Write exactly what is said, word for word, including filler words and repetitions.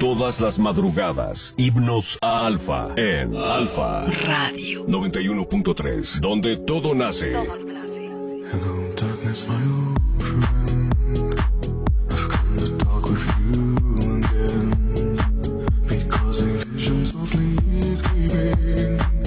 Todas las madrugadas, himnos a Alfa en Alfa Radio noventa y uno punto tres, donde todo nace. Todo nace. Hello, darkness, my old friend. I've come to talk with you again, because a vision softly creeping